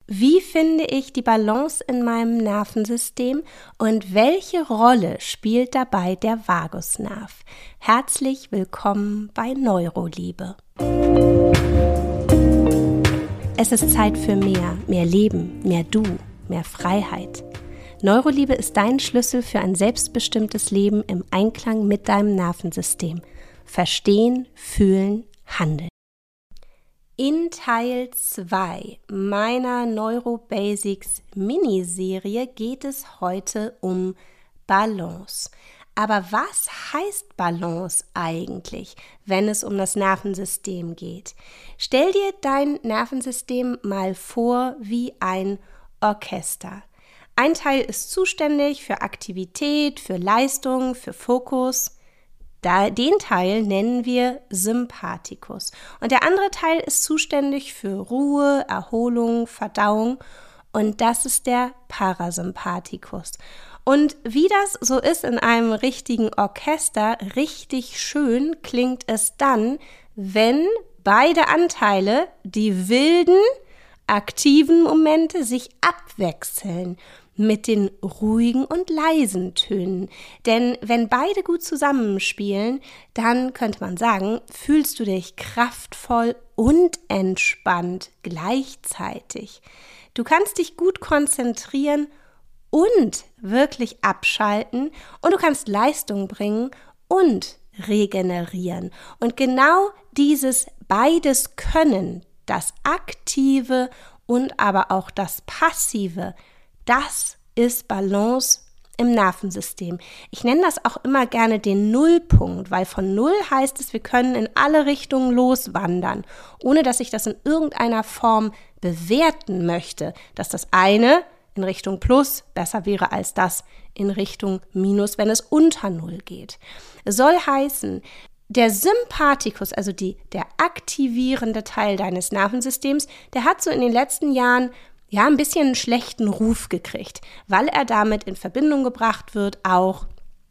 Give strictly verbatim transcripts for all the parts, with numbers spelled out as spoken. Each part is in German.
Wie finde ich die Balance in meinem Nervensystem und welche Rolle spielt dabei der Vagusnerv? Herzlich willkommen bei Neuroliebe. Es ist Zeit für mehr, mehr Leben, mehr Du, mehr Freiheit. Neuroliebe ist dein Schlüssel für ein selbstbestimmtes Leben im Einklang mit deinem Nervensystem. Verstehen, fühlen, handeln. In Teil zwei meiner Neurobasics Miniserie geht es heute um Balance. Aber was heißt Balance eigentlich, wenn es um das Nervensystem geht? Stell dir dein Nervensystem mal vor wie ein Orchester. Ein Teil ist zuständig für Aktivität, für Leistung, für Fokus. Da, den Teil nennen wir Sympathikus. Und der andere Teil ist zuständig für Ruhe, Erholung, Verdauung. Und das ist der Parasympathikus. Und wie das so ist in einem richtigen Orchester, richtig schön klingt es dann, wenn beide Anteile, die wilden, aktiven Momente, sich abwechseln mit den ruhigen und leisen Tönen. Denn wenn beide gut zusammenspielen, dann könnte man sagen, fühlst du dich kraftvoll und entspannt gleichzeitig. Du kannst dich gut konzentrieren und wirklich abschalten und du kannst Leistung bringen und regenerieren. Und genau dieses beides Können, das Aktive und aber auch das Passive, das ist Balance im Nervensystem. Ich nenne das auch immer gerne den Nullpunkt, weil von Null heißt es, wir können in alle Richtungen loswandern, ohne dass ich das in irgendeiner Form bewerten möchte, dass das eine in Richtung Plus besser wäre als das in Richtung Minus, wenn es unter Null geht. Es soll heißen, der Sympathikus, also die, der aktivierende Teil deines Nervensystems, der hat so in den letzten Jahren ja ein bisschen einen schlechten Ruf gekriegt, weil er damit in Verbindung gebracht wird, auch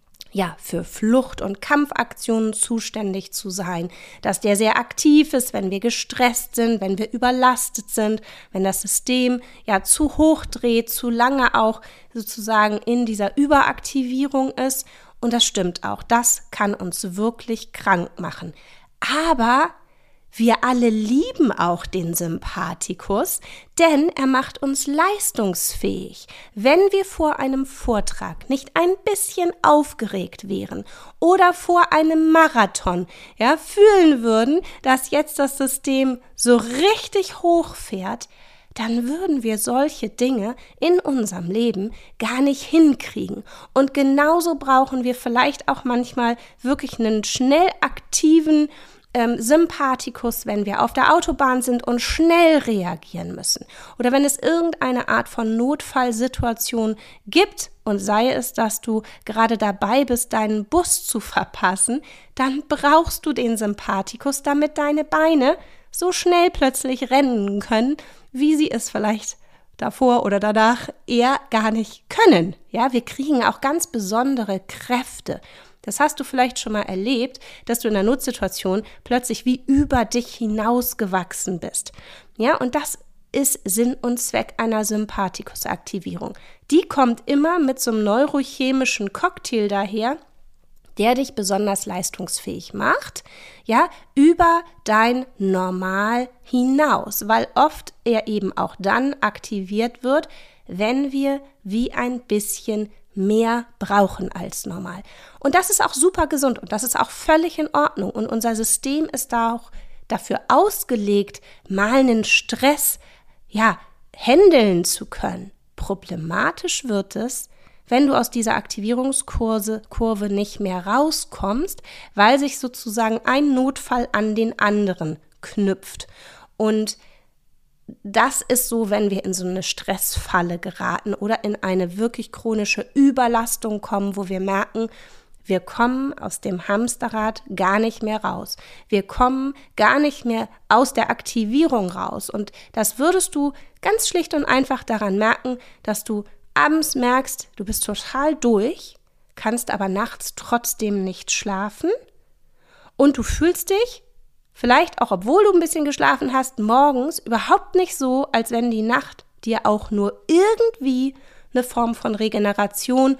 ja für Flucht- und Kampfaktionen zuständig zu sein, dass der sehr aktiv ist, wenn wir gestresst sind, wenn wir überlastet sind, wenn das System ja zu hoch dreht, zu lange auch sozusagen in dieser Überaktivierung ist. Und das stimmt auch, das kann uns wirklich krank machen. Aber wir alle lieben auch den Sympathikus, denn er macht uns leistungsfähig. Wenn wir vor einem Vortrag nicht ein bisschen aufgeregt wären oder vor einem Marathon, ja, fühlen würden, dass jetzt das System so richtig hochfährt, dann würden wir solche Dinge in unserem Leben gar nicht hinkriegen. Und genauso brauchen wir vielleicht auch manchmal wirklich einen schnell aktiven Ähm, Sympathikus, wenn wir auf der Autobahn sind und schnell reagieren müssen. Oder wenn es irgendeine Art von Notfallsituation gibt und sei es, dass du gerade dabei bist, deinen Bus zu verpassen, dann brauchst du den Sympathikus, damit deine Beine so schnell plötzlich rennen können, wie sie es vielleicht davor oder danach eher gar nicht können. Ja, wir kriegen auch ganz besondere Kräfte. Das hast du vielleicht schon mal erlebt, dass du in einer Notsituation plötzlich wie über dich hinausgewachsen bist. Ja, und das ist Sinn und Zweck einer Sympathikusaktivierung. Die kommt immer mit so einem neurochemischen Cocktail daher, der dich besonders leistungsfähig macht, ja, über dein Normal hinaus, weil oft er eben auch dann aktiviert wird, wenn wir wie ein bisschen mehr brauchen als normal. Und das ist auch super gesund und das ist auch völlig in Ordnung. Und unser System ist da auch dafür ausgelegt, mal einen Stress, ja, handeln zu können. Problematisch wird es, wenn du aus dieser Aktivierungskurve Kurve nicht mehr rauskommst, weil sich sozusagen ein Notfall an den anderen knüpft. Und das ist so, wenn wir in so eine Stressfalle geraten oder in eine wirklich chronische Überlastung kommen, wo wir merken, wir kommen aus dem Hamsterrad gar nicht mehr raus. Wir kommen gar nicht mehr aus der Aktivierung raus. Und das würdest du ganz schlicht und einfach daran merken, dass du abends merkst, du bist total durch, kannst aber nachts trotzdem nicht schlafen und du fühlst dich vielleicht auch, obwohl du ein bisschen geschlafen hast, morgens überhaupt nicht so, als wenn die Nacht dir auch nur irgendwie eine Form von Regeneration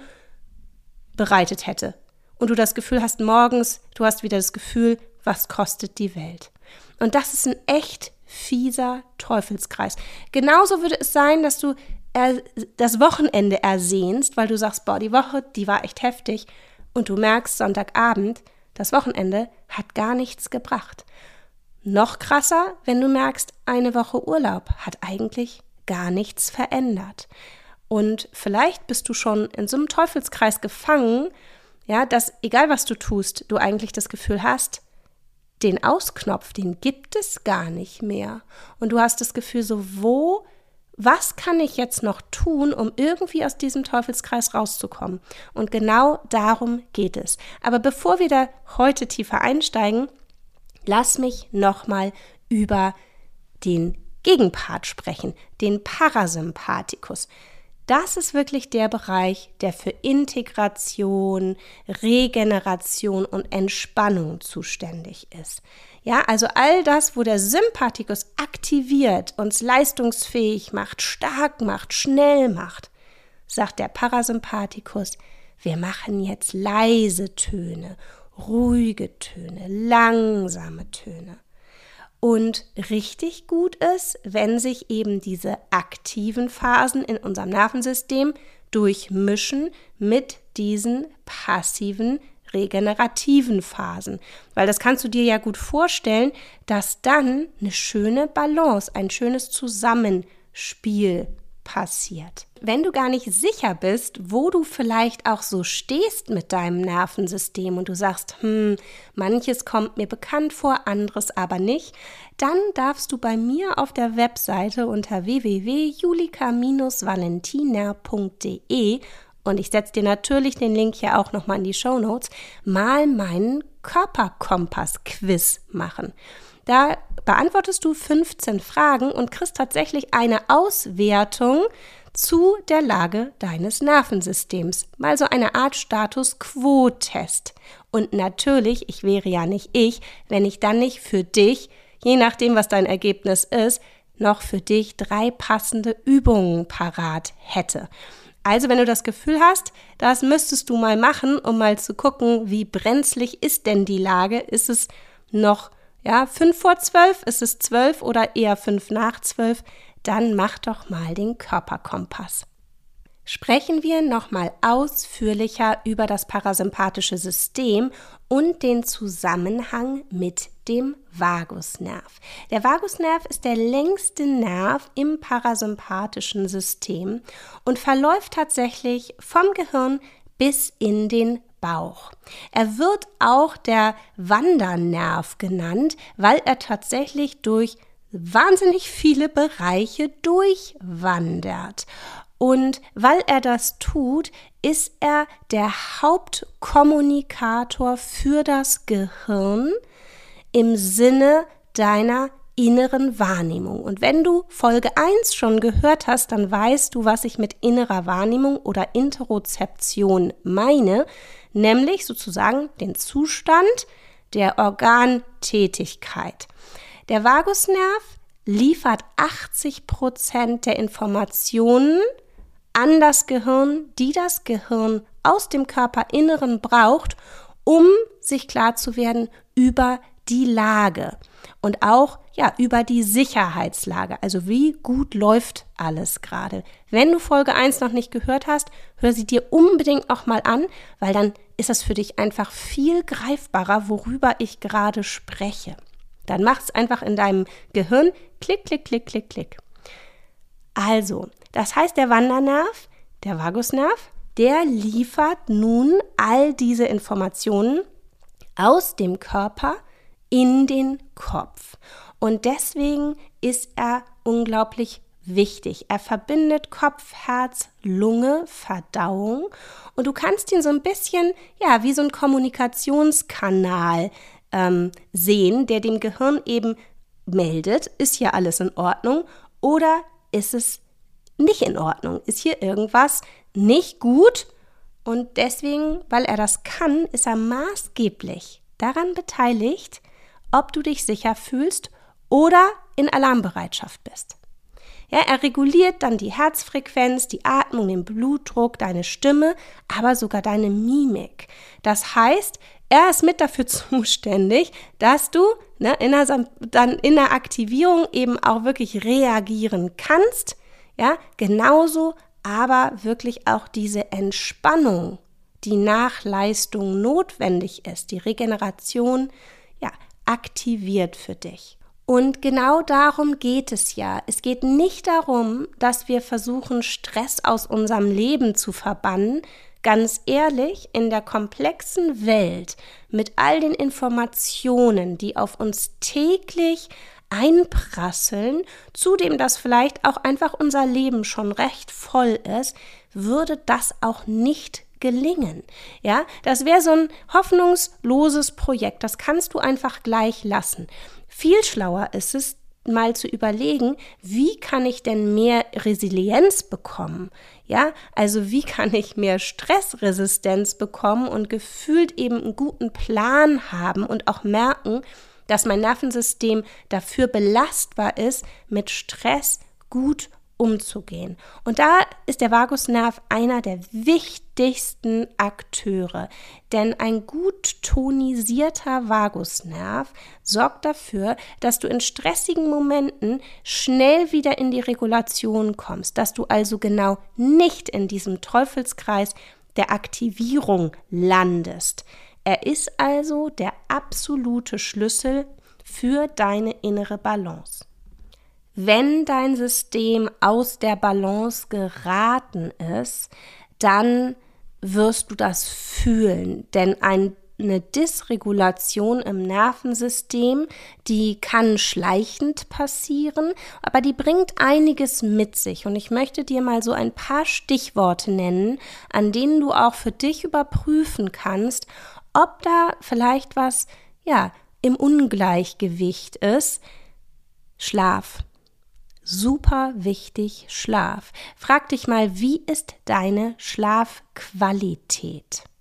bereitet hätte. Und du das Gefühl hast, morgens, du hast wieder das Gefühl, was kostet die Welt? Und das ist ein echt fieser Teufelskreis. Genauso würde es sein, dass du er, das Wochenende ersehnst, weil du sagst, boah, die Woche, die war echt heftig. Und du merkst Sonntagabend, das Wochenende hat gar nichts gebracht. Noch krasser, wenn du merkst, eine Woche Urlaub hat eigentlich gar nichts verändert. Und vielleicht bist du schon in so einem Teufelskreis gefangen, ja, dass egal was du tust, du eigentlich das Gefühl hast, den Ausknopf, den gibt es gar nicht mehr. Und du hast das Gefühl so, wo, was kann ich jetzt noch tun, um irgendwie aus diesem Teufelskreis rauszukommen? Und genau darum geht es. Aber bevor wir da heute tiefer einsteigen, lass mich nochmal über den Gegenpart sprechen, den Parasympathikus. Das ist wirklich der Bereich, der für Integration, Regeneration und Entspannung zuständig ist. Ja, also all das, wo der Sympathikus aktiviert, uns leistungsfähig macht, stark macht, schnell macht, sagt der Parasympathikus, wir machen jetzt leise Töne, ruhige Töne, langsame Töne. Und richtig gut ist, wenn sich eben diese aktiven Phasen in unserem Nervensystem durchmischen mit diesen passiven, regenerativen Phasen. Weil das kannst du dir ja gut vorstellen, dass dann eine schöne Balance, ein schönes Zusammenspiel passiert. Wenn du gar nicht sicher bist, wo du vielleicht auch so stehst mit deinem Nervensystem und du sagst, hm, manches kommt mir bekannt vor, anderes aber nicht, dann darfst du bei mir auf der Webseite unter w w w punkt julika Bindestrich valentiner punkt d e und ich setze dir natürlich den Link hier auch nochmal in die Shownotes, mal meinen Körperkompass-Quiz machen. Da beantwortest du fünfzehn Fragen und kriegst tatsächlich eine Auswertung zu der Lage deines Nervensystems. Mal so eine Art Status-Quo-Test. Und natürlich, ich wäre ja nicht ich, wenn ich dann nicht für dich, je nachdem, was dein Ergebnis ist, noch für dich drei passende Übungen parat hätte. Also wenn du das Gefühl hast, das müsstest du mal machen, um mal zu gucken, wie brenzlig ist denn die Lage? Ist es noch ja, fünf vor zwölf, ist es zwölf oder eher fünf nach zwölf? Dann mach doch mal den Körperkompass. Sprechen wir nochmal ausführlicher über das parasympathische System und den Zusammenhang mit dem Vagusnerv. Der Vagusnerv ist der längste Nerv im parasympathischen System und verläuft tatsächlich vom Gehirn bis in den Bauch. Er wird auch der Wandernerv genannt, weil er tatsächlich durch wahnsinnig viele Bereiche durchwandert. Und weil er das tut, ist er der Hauptkommunikator für das Gehirn im Sinne deiner inneren Wahrnehmung. Und wenn du Folge eins schon gehört hast, dann weißt du, was ich mit innerer Wahrnehmung oder Interozeption meine, nämlich sozusagen den Zustand der Organtätigkeit. Der Vagusnerv liefert achtzig Prozent der Informationen an das Gehirn, die das Gehirn aus dem Körperinneren braucht, um sich klar zu werden über die Lage und auch ja über die Sicherheitslage, also wie gut läuft alles gerade. Wenn du Folge eins noch nicht gehört hast, hör sie dir unbedingt noch mal an, weil dann ist das für dich einfach viel greifbarer, worüber ich gerade spreche. Dann mach es einfach in deinem Gehirn, klick, klick, klick, klick, klick. Also, das heißt, der Wandernerv, der Vagusnerv, der liefert nun all diese Informationen aus dem Körper in den Kopf. Und deswegen ist er unglaublich wichtig. Er verbindet Kopf, Herz, Lunge, Verdauung. Und du kannst ihn so ein bisschen, ja, wie so ein Kommunikationskanal ähm, sehen, der dem Gehirn eben meldet, ist hier alles in Ordnung oder ist es nicht in Ordnung? Ist hier irgendwas nicht gut? Und deswegen, weil er das kann, ist er maßgeblich daran beteiligt, ob du dich sicher fühlst oder in Alarmbereitschaft bist. Ja, er reguliert dann die Herzfrequenz, die Atmung, den Blutdruck, deine Stimme, aber sogar deine Mimik. Das heißt, er ist mit dafür zuständig, dass du ne, in, der, dann in der Aktivierung eben auch wirklich reagieren kannst. Ja, genauso aber wirklich auch diese Entspannung, die nach Leistung notwendig ist, die Regeneration, ja, aktiviert für dich. Und genau darum geht es ja. Es geht nicht darum, dass wir versuchen, Stress aus unserem Leben zu verbannen. Ganz ehrlich, in der komplexen Welt mit all den Informationen, die auf uns täglich einprasseln, zudem, dass vielleicht auch einfach unser Leben schon recht voll ist, würde das auch nicht gelingen. Ja, das wäre so ein hoffnungsloses Projekt. Das kannst du einfach gleich lassen. Viel schlauer ist es, mal zu überlegen, wie kann ich denn mehr Resilienz bekommen? Ja, also wie kann ich mehr Stressresistenz bekommen und gefühlt eben einen guten Plan haben und auch merken, dass mein Nervensystem dafür belastbar ist, mit Stress gut umzugehen. Und da ist der Vagusnerv einer der wichtigsten Akteure, denn ein gut tonisierter Vagusnerv sorgt dafür, dass du in stressigen Momenten schnell wieder in die Regulation kommst, dass du also genau nicht in diesem Teufelskreis der Aktivierung landest. Er ist also der absolute Schlüssel für deine innere Balance. Wenn dein System aus der Balance geraten ist, dann wirst du das fühlen, denn ein Eine Dysregulation im Nervensystem, die kann schleichend passieren, aber die bringt einiges mit sich. Und ich möchte dir mal so ein paar Stichworte nennen, an denen du auch für dich überprüfen kannst, ob da vielleicht was, ja, im Ungleichgewicht ist. Schlaf. Super wichtig, Schlaf. Frag dich mal, wie ist deine Schlafqualität?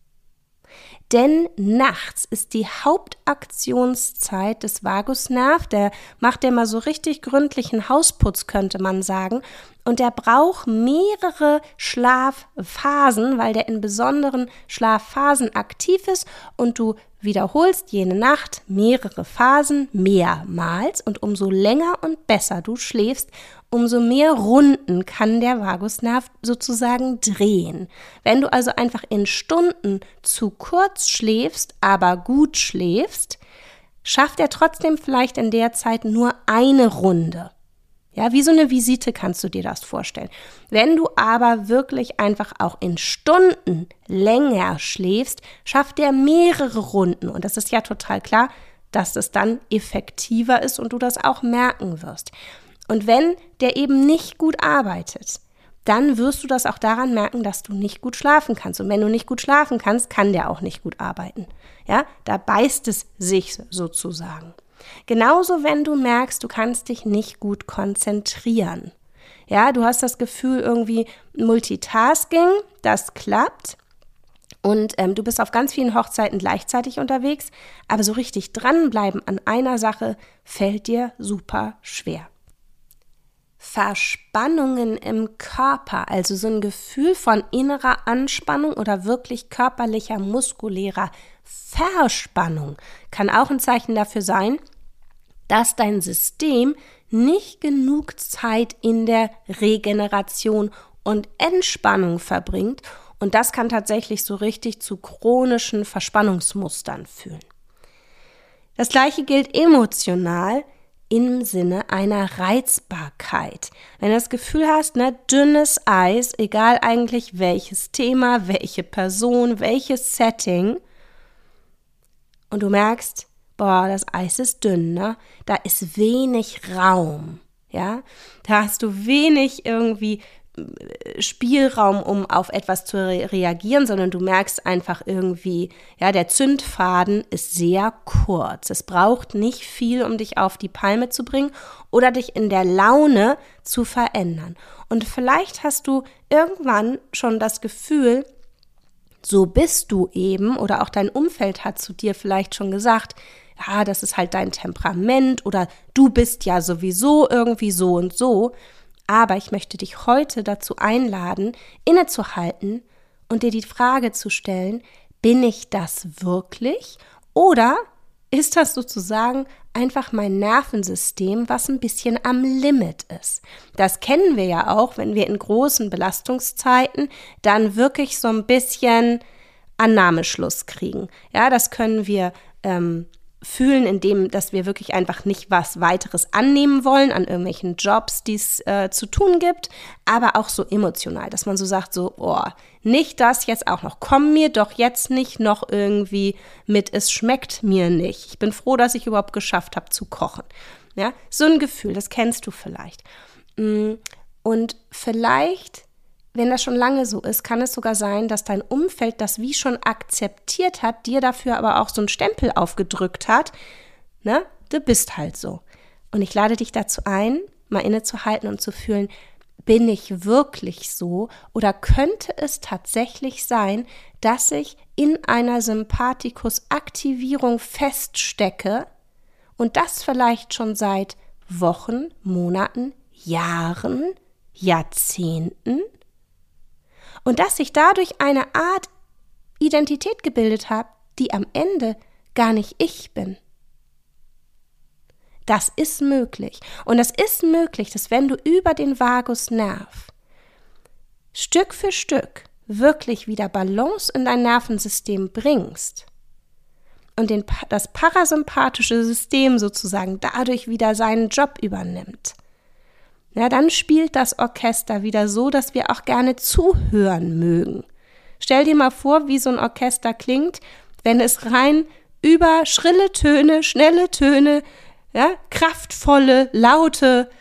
Denn nachts ist die Hauptaktionszeit des Vagusnerv, der macht ja mal so richtig gründlichen Hausputz, könnte man sagen, und der braucht mehrere Schlafphasen, weil der in besonderen Schlafphasen aktiv ist und du wiederholst jene Nacht mehrere Phasen mehrmals und umso länger und besser du schläfst, umso mehr Runden kann der Vagusnerv sozusagen drehen. Wenn du also einfach in Stunden zu kurz schläfst, aber gut schläfst, schafft er trotzdem vielleicht in der Zeit nur eine Runde. Ja, wie so eine Visite kannst du dir das vorstellen. Wenn du aber wirklich einfach auch in Stunden länger schläfst, schafft er mehrere Runden. Und das ist ja total klar, dass es dann effektiver ist und du das auch merken wirst. Und wenn der eben nicht gut arbeitet, dann wirst du das auch daran merken, dass du nicht gut schlafen kannst. Und wenn du nicht gut schlafen kannst, kann der auch nicht gut arbeiten. Ja, da beißt es sich sozusagen. Genauso, wenn du merkst, du kannst dich nicht gut konzentrieren. Ja, du hast das Gefühl, irgendwie Multitasking, das klappt und ähm, du bist auf ganz vielen Hochzeiten gleichzeitig unterwegs, aber so richtig dranbleiben an einer Sache fällt dir super schwer. Verspannungen im Körper, also so ein Gefühl von innerer Anspannung oder wirklich körperlicher, muskulärer Verspannung, kann auch ein Zeichen dafür sein, dass dein System nicht genug Zeit in der Regeneration und Entspannung verbringt und das kann tatsächlich so richtig zu chronischen Verspannungsmustern führen. Das Gleiche gilt emotional im Sinne einer Reizbarkeit. Wenn du das Gefühl hast, ne, dünnes Eis, egal eigentlich welches Thema, welche Person, welches Setting und du merkst, boah, das Eis ist dünn, ne? Da ist wenig Raum, ja? Da hast du wenig irgendwie Spielraum, um auf etwas zu re- reagieren, sondern du merkst einfach irgendwie, ja, der Zündfaden ist sehr kurz. Es braucht nicht viel, um dich auf die Palme zu bringen oder dich in der Laune zu verändern. Und vielleicht hast du irgendwann schon das Gefühl, so bist du eben, oder auch dein Umfeld hat zu dir vielleicht schon gesagt, ja, das ist halt dein Temperament oder du bist ja sowieso irgendwie so und so. Aber ich möchte dich heute dazu einladen, innezuhalten und dir die Frage zu stellen, bin ich das wirklich? Oder ist das sozusagen einfach mein Nervensystem, was ein bisschen am Limit ist? Das kennen wir ja auch, wenn wir in großen Belastungszeiten dann wirklich so ein bisschen Annahmeschluss kriegen. Ja, das können wir ähm, fühlen, indem, dass wir wirklich einfach nicht was weiteres annehmen wollen an irgendwelchen Jobs, die es äh, zu tun gibt, aber auch so emotional, dass man so sagt, so, oh, nicht das jetzt auch noch, komm mir doch jetzt nicht noch irgendwie mit, es schmeckt mir nicht. Ich bin froh, dass ich überhaupt geschafft habe zu kochen. Ja, so ein Gefühl, das kennst du vielleicht. Und vielleicht, wenn das schon lange so ist, kann es sogar sein, dass dein Umfeld das wie schon akzeptiert hat, dir dafür aber auch so einen Stempel aufgedrückt hat, ne? Du bist halt so. Und ich lade dich dazu ein, mal innezuhalten und zu fühlen, bin ich wirklich so oder könnte es tatsächlich sein, dass ich in einer Sympathikus-Aktivierung feststecke und das vielleicht schon seit Wochen, Monaten, Jahren, Jahrzehnten? Und dass ich dadurch eine Art Identität gebildet habe, die am Ende gar nicht ich bin. Das ist möglich. Und es ist möglich, dass wenn du über den Vagusnerv Stück für Stück wirklich wieder Balance in dein Nervensystem bringst und den, das parasympathische System sozusagen dadurch wieder seinen Job übernimmt, ja, dann spielt das Orchester wieder so, dass wir auch gerne zuhören mögen. Stell dir mal vor, wie so ein Orchester klingt, wenn es rein über schrille Töne, schnelle Töne, ja, kraftvolle, laute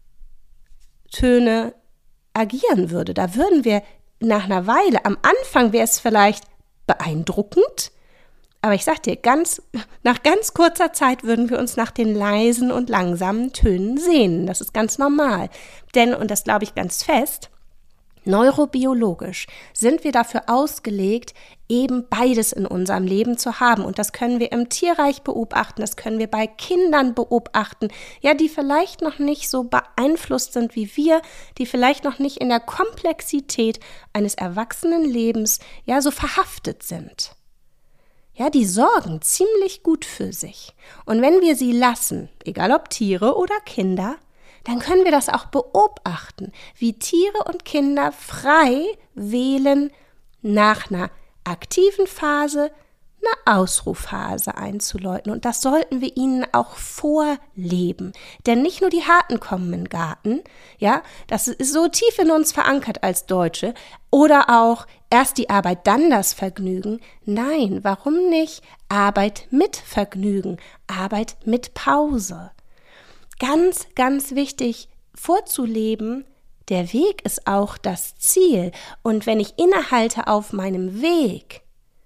Töne agieren würde. Da würden wir nach einer Weile, am Anfang wäre es vielleicht beeindruckend, aber ich sag dir, ganz, nach ganz kurzer Zeit würden wir uns nach den leisen und langsamen Tönen sehnen. Das ist ganz normal. Denn, und das glaube ich ganz fest, neurobiologisch sind wir dafür ausgelegt, eben beides in unserem Leben zu haben. Und das können wir im Tierreich beobachten, das können wir bei Kindern beobachten, ja, die vielleicht noch nicht so beeinflusst sind wie wir, die vielleicht noch nicht in der Komplexität eines Erwachsenenlebens, ja, so verhaftet sind. Ja, die sorgen ziemlich gut für sich. Und wenn wir sie lassen, egal ob Tiere oder Kinder, dann können wir das auch beobachten, wie Tiere und Kinder frei wählen, nach einer aktiven Phase eine Ausruhphase einzuläuten. Und das sollten wir ihnen auch vorleben. Denn nicht nur die Harten kommen in den Garten, ja, das ist so tief in uns verankert als Deutsche. Oder auch erst die Arbeit, dann das Vergnügen. Nein, warum nicht? Arbeit mit Vergnügen, Arbeit mit Pause. Ganz, ganz wichtig vorzuleben, der Weg ist auch das Ziel. Und wenn ich innehalte auf meinem Weg,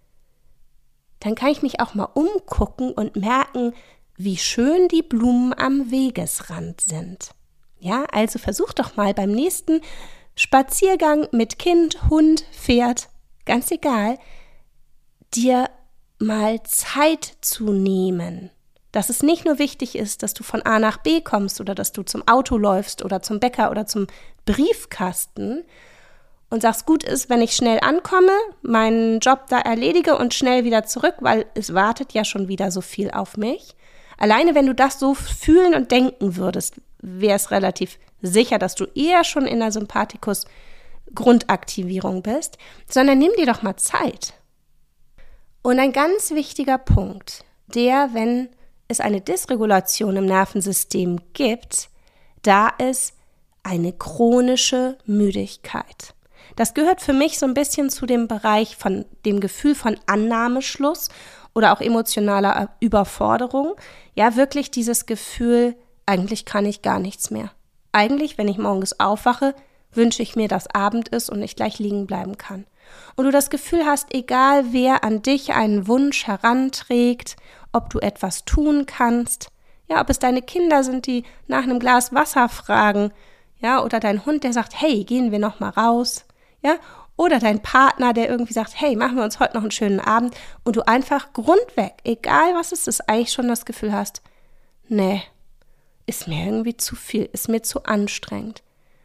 dann kann ich mich auch mal umgucken und merken, wie schön die Blumen am Wegesrand sind. Ja, also versuch doch mal beim nächsten Spaziergang mit Kind, Hund, Pferd, ganz egal, dir mal Zeit zu nehmen. Dass es nicht nur wichtig ist, dass du von A nach B kommst oder dass du zum Auto läufst oder zum Bäcker oder zum Briefkasten und sagst, gut ist, wenn ich schnell ankomme, meinen Job da erledige und schnell wieder zurück, weil es wartet ja schon wieder so viel auf mich. Alleine wenn du das so fühlen und denken würdest, wäre es relativ sicher, dass du eher schon in der Sympathikus-Grundaktivierung bist, sondern nimm dir doch mal Zeit. Und ein ganz wichtiger Punkt, der, wenn es eine Dysregulation im Nervensystem gibt, da ist eine chronische Müdigkeit. Das gehört für mich so ein bisschen zu dem Bereich von dem Gefühl von Annahmeschluss oder auch emotionaler Überforderung. Ja, wirklich dieses Gefühl, eigentlich kann ich gar nichts mehr. Eigentlich, wenn ich morgens aufwache, wünsche ich mir, dass Abend ist und ich gleich liegen bleiben kann. Und du das Gefühl hast, egal wer an dich einen Wunsch heranträgt, ob du etwas tun kannst, ja, ob es deine Kinder sind, die nach einem Glas Wasser fragen, ja, oder dein Hund, der sagt, hey, gehen wir noch mal raus, ja, oder dein Partner, der irgendwie sagt, hey, machen wir uns heute noch einen schönen Abend und du einfach grundweg, egal was es ist, eigentlich schon das Gefühl hast, nee, ist mir irgendwie zu viel, ist mir zu anstrengend.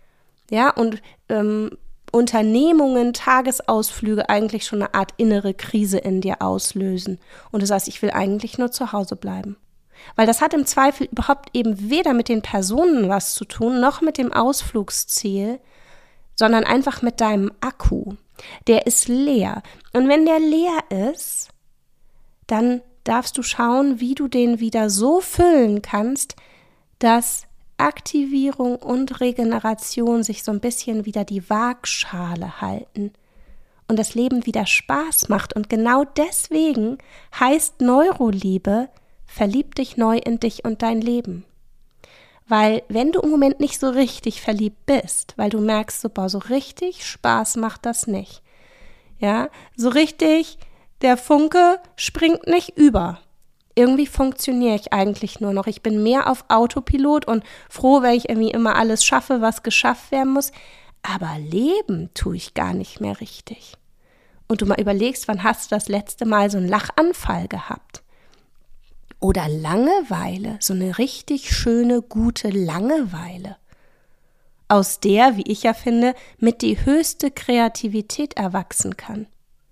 Ja, und ähm, Unternehmungen, Tagesausflüge eigentlich schon eine Art innere Krise in dir auslösen. Und du sagst, ich will eigentlich nur zu Hause bleiben. Weil das hat im Zweifel überhaupt eben weder mit den Personen was zu tun, noch mit dem Ausflugsziel, sondern einfach mit deinem Akku. Der ist leer. Und wenn der leer ist, dann darfst du schauen, wie du den wieder so füllen kannst, dass Aktivierung und Regeneration sich so ein bisschen wieder die Waagschale halten und das Leben wieder Spaß macht. Und genau deswegen heißt Neuroliebe, verlieb dich neu in dich und dein Leben. Weil wenn du im Moment nicht so richtig verliebt bist, weil du merkst, so, boah, so richtig Spaß macht das nicht. Ja, so richtig, der Funke springt nicht über. Irgendwie funktioniere ich eigentlich nur noch. Ich bin mehr auf Autopilot und froh, weil ich irgendwie immer alles schaffe, was geschafft werden muss. Aber leben tue ich gar nicht mehr richtig. Und du mal überlegst, wann hast du das letzte Mal so einen Lachanfall gehabt? Oder Langeweile, so eine richtig schöne, gute Langeweile, aus der, wie ich ja finde, mit die höchste Kreativität erwachsen kann.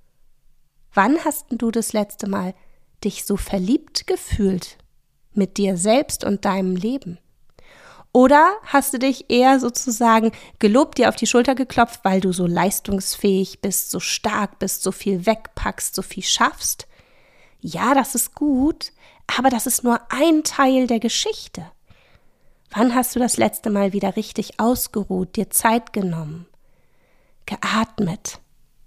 Wann hast du das letzte Mal dich so verliebt gefühlt mit dir selbst und deinem Leben? Oder hast du dich eher sozusagen gelobt, dir auf die Schulter geklopft, weil du so leistungsfähig bist, so stark bist, so viel wegpackst, so viel schaffst? Ja, das ist gut, aber das ist nur ein Teil der Geschichte. Wann hast du das letzte Mal wieder richtig ausgeruht, dir Zeit genommen, geatmet,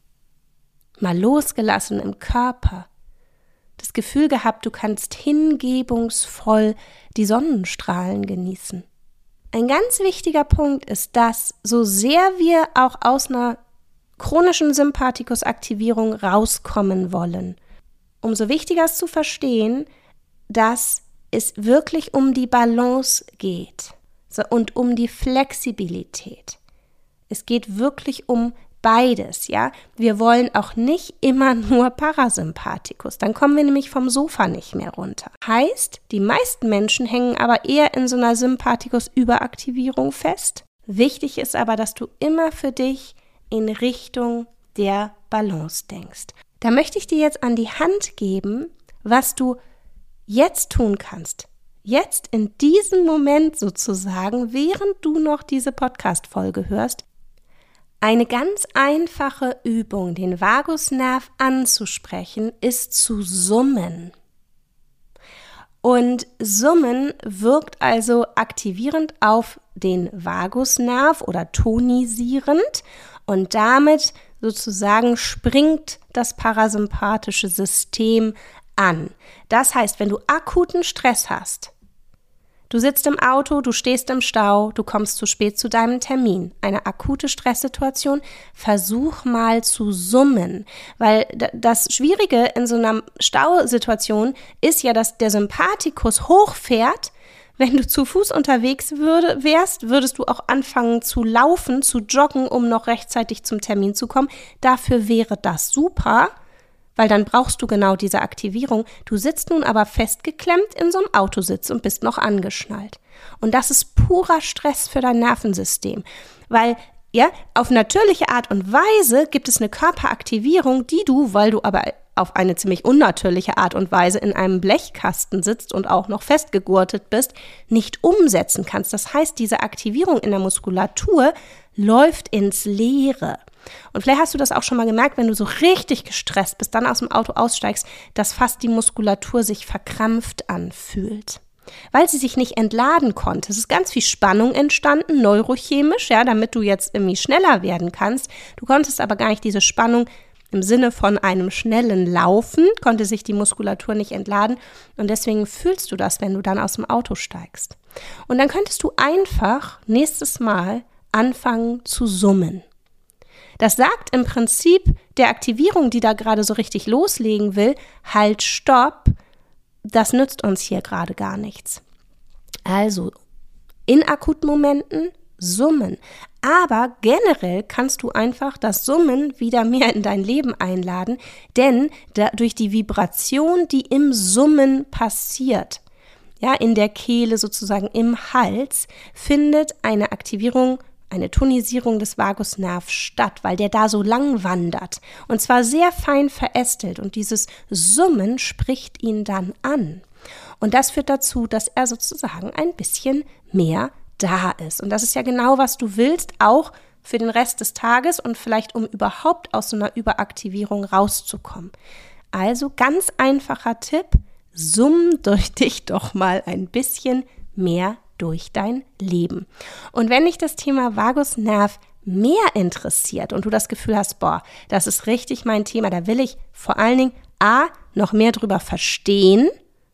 mal losgelassen im Körper, das Gefühl gehabt, du kannst hingebungsvoll die Sonnenstrahlen genießen? Ein ganz wichtiger Punkt ist, dass so sehr wir auch aus einer chronischen Sympathikusaktivierung rauskommen wollen, umso wichtiger ist zu verstehen, dass es wirklich um die Balance geht und um die Flexibilität. Es geht wirklich um beides, ja. Wir wollen auch nicht immer nur Parasympathikus, dann kommen wir nämlich vom Sofa nicht mehr runter. Heißt, die meisten Menschen hängen aber eher in so einer Sympathikus-Überaktivierung fest. Wichtig ist aber, dass du immer für dich in Richtung der Balance denkst. Da möchte ich dir jetzt an die Hand geben, was du jetzt tun kannst. Jetzt in diesem Moment sozusagen, während du noch diese Podcast-Folge hörst, eine ganz einfache Übung, den Vagusnerv anzusprechen, ist zu summen. Und Summen wirkt also aktivierend auf den Vagusnerv oder tonisierend und damit sozusagen springt das parasympathische System an. Das heißt, wenn du akuten Stress hast, du sitzt im Auto, du stehst im Stau, du kommst zu spät zu deinem Termin, eine akute Stresssituation, versuch mal zu summen, weil das Schwierige in so einer Stausituation ist ja, dass der Sympathikus hochfährt. Wenn du zu Fuß unterwegs würde, wärst, würdest du auch anfangen zu laufen, zu joggen, um noch rechtzeitig zum Termin zu kommen. Dafür wäre das super, weil dann brauchst du genau diese Aktivierung. Du sitzt nun aber festgeklemmt in so einem Autositz und bist noch angeschnallt. Und das ist purer Stress für dein Nervensystem, weil ja, auf natürliche Art und Weise gibt es eine Körperaktivierung, die du, weil du aber auf eine ziemlich unnatürliche Art und Weise in einem Blechkasten sitzt und auch noch festgegurtet bist, nicht umsetzen kannst. Das heißt, diese Aktivierung in der Muskulatur läuft ins Leere. Und vielleicht hast du das auch schon mal gemerkt, wenn du so richtig gestresst bist, dann aus dem Auto aussteigst, dass fast die Muskulatur sich verkrampft anfühlt, weil sie sich nicht entladen konnte. Es ist ganz viel Spannung entstanden, neurochemisch, ja, damit du jetzt irgendwie schneller werden kannst. Du konntest aber gar nicht diese Spannung im Sinne von einem schnellen Laufen, konnte sich die Muskulatur nicht entladen und deswegen fühlst du das, wenn du dann aus dem Auto steigst. Und dann könntest du einfach nächstes Mal anfangen zu summen. Das sagt im Prinzip der Aktivierung, die da gerade so richtig loslegen will, halt, stopp, das nützt uns hier gerade gar nichts. Also in akuten Momenten summen, aber generell kannst du einfach das Summen wieder mehr in dein Leben einladen, denn da, durch die Vibration, die im Summen passiert, ja, in der Kehle sozusagen im Hals, findet eine Aktivierung eine Tonisierung des Vagusnervs statt, weil der da so lang wandert und zwar sehr fein verästelt und dieses Summen spricht ihn dann an. Und das führt dazu, dass er sozusagen ein bisschen mehr da ist. Und das ist ja genau, was du willst, auch für den Rest des Tages und vielleicht, um überhaupt aus so einer Überaktivierung rauszukommen. Also ganz einfacher Tipp, summ durch dich doch mal ein bisschen mehr durch dein Leben. Und wenn dich das Thema Vagusnerv mehr interessiert und du das Gefühl hast, boah, das ist richtig mein Thema, da will ich vor allen Dingen A, noch mehr drüber verstehen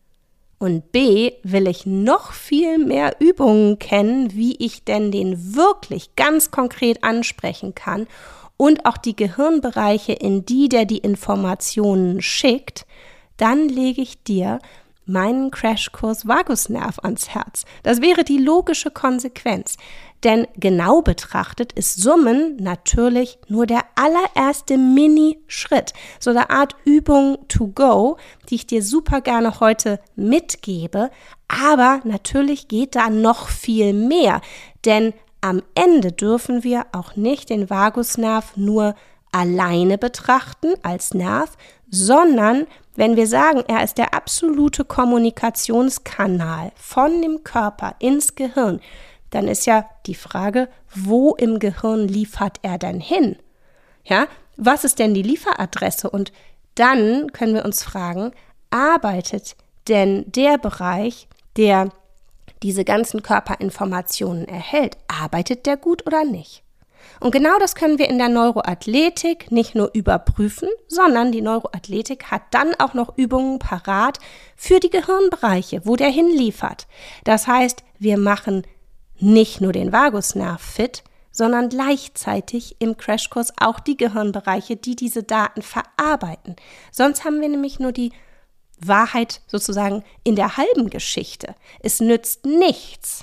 und B, will ich noch viel mehr Übungen kennen, wie ich denn den wirklich ganz konkret ansprechen kann und auch die Gehirnbereiche, in die der die Informationen schickt, dann lege ich dir meinen Crashkurs Vagusnerv ans Herz. Das wäre die logische Konsequenz. Denn genau betrachtet ist Summen natürlich nur der allererste Mini-Schritt. So eine Art Übung to go, die ich dir super gerne heute mitgebe. Aber natürlich geht da noch viel mehr. Denn am Ende dürfen wir auch nicht den Vagusnerv nur alleine betrachten als Nerv, sondern wenn wir sagen, er ist der absolute Kommunikationskanal von dem Körper ins Gehirn, dann ist ja die Frage, wo im Gehirn liefert er denn hin? Ja, was ist denn die Lieferadresse? Und dann können wir uns fragen, arbeitet denn der Bereich, der diese ganzen Körperinformationen erhält, arbeitet der gut oder nicht? Und genau das können wir in der Neuroathletik nicht nur überprüfen, sondern die Neuroathletik hat dann auch noch Übungen parat für die Gehirnbereiche, wo der hinliefert. Das heißt, wir machen nicht nur den Vagusnerv fit, sondern gleichzeitig im Crashkurs auch die Gehirnbereiche, die diese Daten verarbeiten. Sonst haben wir nämlich nur die Wahrheit sozusagen in der halben Geschichte. Es nützt nichts,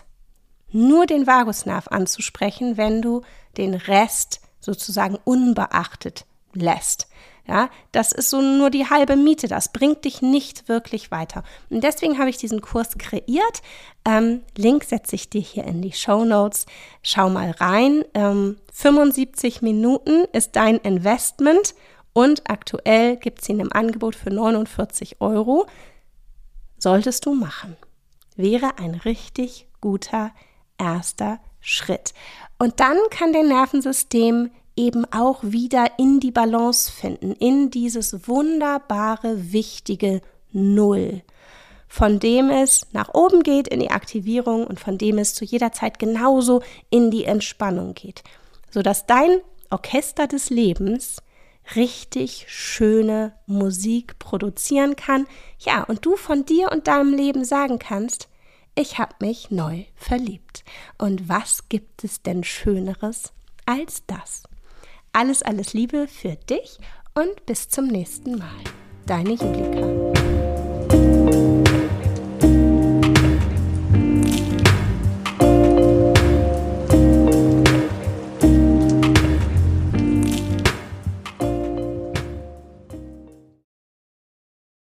nur den Vagusnerv anzusprechen, wenn du den Rest sozusagen unbeachtet lässt. Ja, das ist so nur die halbe Miete, das bringt dich nicht wirklich weiter. Und deswegen habe ich diesen Kurs kreiert. Ähm, Link setze ich dir hier in die Shownotes. Schau mal rein. Ähm, fünfundsiebzig Minuten ist dein Investment und aktuell gibt es ihn im Angebot für neunundvierzig Euro. Solltest du machen. Wäre ein richtig guter erster Schritt. Und dann kann dein Nervensystem eben auch wieder in die Balance finden, in dieses wunderbare, wichtige Null, von dem es nach oben geht in die Aktivierung und von dem es zu jeder Zeit genauso in die Entspannung geht, sodass dein Orchester des Lebens richtig schöne Musik produzieren kann, ja, und du von dir und deinem Leben sagen kannst, ich habe mich neu verliebt. Und was gibt es denn Schöneres als das? Alles, alles Liebe für dich und bis zum nächsten Mal. Deine Julika.